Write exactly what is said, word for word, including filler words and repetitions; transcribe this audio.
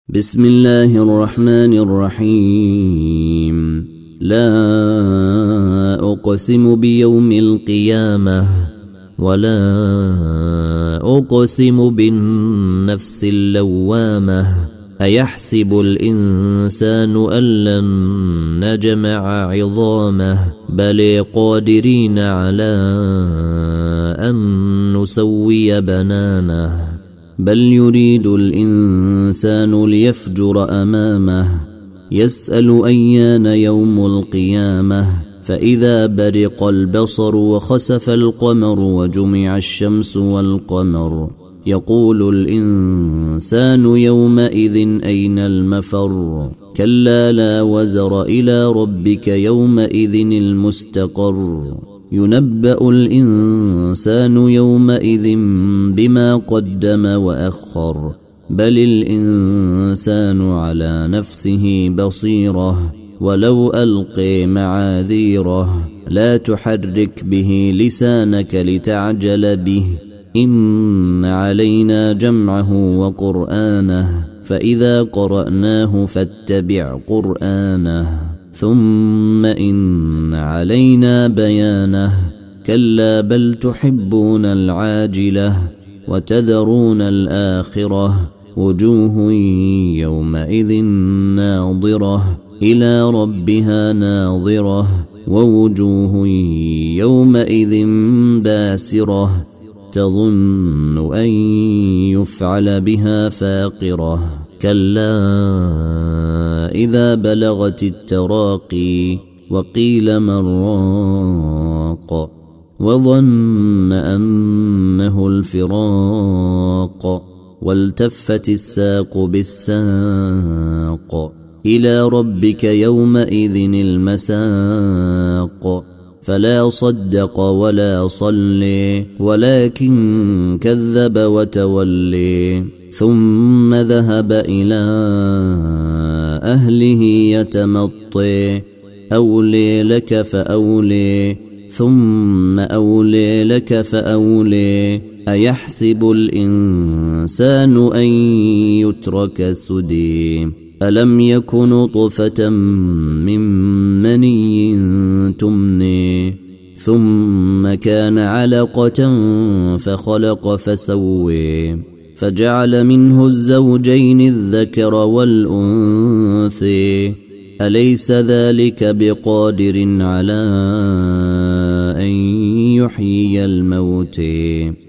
بسم الله الرحمن الرحيم. لا أقسم بيوم القيامة ولا أقسم بالنفس اللوامة. أيحسب الإنسان أن لن نجمع عظامه بل قادرين على أن نسوي بنانه. بل يريد الإنسان ليفجر أمامه يسأل أيان يوم القيامة. فإذا برق البصر وخسف القمر وجمع الشمس والقمر يقول الإنسان يومئذ أين المفر. كلا لا وزر إلى ربك يومئذ المستقر. ينبأ الإنسان يومئذ بما قدم وأخر. بل الإنسان على نفسه بصيرة ولو ألقي معاذيره. لا تحرك به لسانك لتعجل به إن علينا جمعه وقرآنه فإذا قرأناه فاتبع قرآنه ثم إن علينا بيانه. كلا بل تحبون العاجلة وتذرون الآخرة. وجوه يومئذ ناظرة إلى ربها ناظرة ووجوه يومئذ باسرة تظن أن يفعل بها فاقرة. كلا إذا بلغت التراقي وقيل من راق وظن أنه الفراق والتفت الساق بالساق إلى ربك يومئذ المساق. فلا صدق ولا صلي ولكن كذب وتولي ثم ذهب إلى أهله يتمطي. أولي لك فأولي ثم أولي لك فأولي. أيحسب الإنسان أن يترك سدي. ألم يكن نطفة من مني تمني ثم كان علقة فخلق فسوي فجعل منه الزوجين الذكر والأنثى. أليس ذلك بقادر على أن يحيي الموتى.